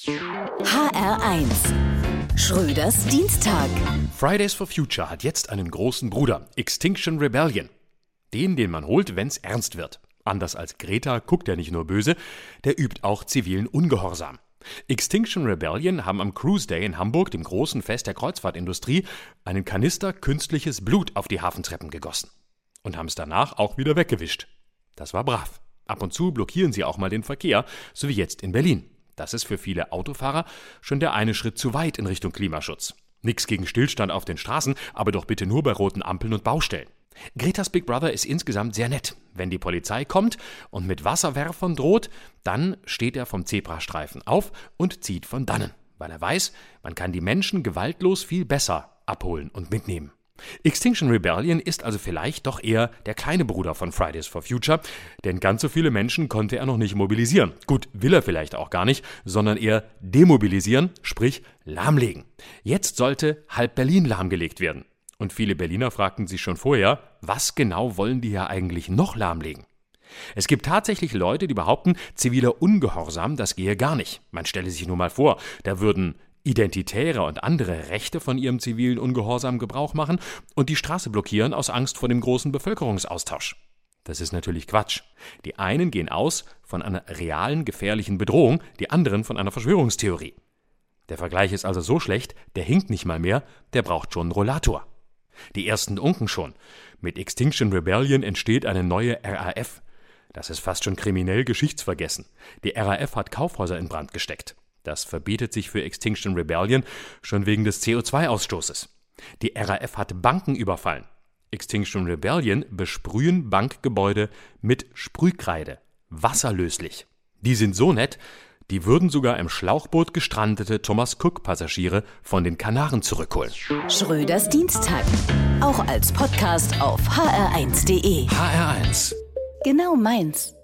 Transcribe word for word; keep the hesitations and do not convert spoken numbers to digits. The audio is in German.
H R eins. Schröders Dienstag. Fridays for Future hat jetzt einen großen Bruder, Extinction Rebellion. Den, den man holt, wenn's ernst wird. Anders als Greta guckt er nicht nur böse, der übt auch zivilen Ungehorsam. Extinction Rebellion haben am Cruise Day in Hamburg, dem großen Fest der Kreuzfahrtindustrie, einen Kanister künstliches Blut auf die Hafentreppen gegossen. Und haben es danach auch wieder weggewischt. Das war brav. Ab und zu blockieren sie auch mal den Verkehr, so wie jetzt in Berlin. Das ist für viele Autofahrer schon der eine Schritt zu weit in Richtung Klimaschutz. Nix gegen Stillstand auf den Straßen, aber doch bitte nur bei roten Ampeln und Baustellen. Gretas Big Brother ist insgesamt sehr nett. Wenn die Polizei kommt und mit Wasserwerfern droht, dann steht er vom Zebrastreifen auf und zieht von dannen, weil er weiß, man kann die Menschen gewaltlos viel besser abholen und mitnehmen. Extinction Rebellion ist also vielleicht doch eher der kleine Bruder von Fridays for Future, denn ganz so viele Menschen konnte er noch nicht mobilisieren. Gut, will er vielleicht auch gar nicht, sondern eher demobilisieren, sprich lahmlegen. Jetzt sollte halb Berlin lahmgelegt werden. Und viele Berliner fragten sich schon vorher, was genau wollen die ja eigentlich noch lahmlegen? Es gibt tatsächlich Leute, die behaupten, ziviler Ungehorsam, das gehe gar nicht. Man stelle sich nur mal vor, da würden Identitäre und andere Rechte von ihrem zivilen Ungehorsam Gebrauch machen und die Straße blockieren aus Angst vor dem großen Bevölkerungsaustausch. Das ist natürlich Quatsch. Die einen gehen aus von einer realen, gefährlichen Bedrohung, die anderen von einer Verschwörungstheorie. Der Vergleich ist also so schlecht, der hinkt nicht mal mehr, der braucht schon einen Rollator. Die ersten unken schon. Mit Extinction Rebellion entsteht eine neue R A F. Das ist fast schon kriminell geschichtsvergessen. Die R A F hat Kaufhäuser in Brand gesteckt. Das verbietet sich für Extinction Rebellion schon wegen des C O zwei Ausstoßes. Die R A F hat Banken überfallen. Extinction Rebellion besprühen Bankgebäude mit Sprühkreide. Wasserlöslich. Die sind so nett, die würden sogar im Schlauchboot gestrandete Thomas-Cook-Passagiere von den Kanaren zurückholen. Schröders Dienstag. Auch als Podcast auf h r eins punkt d e. H R eins. Genau meins.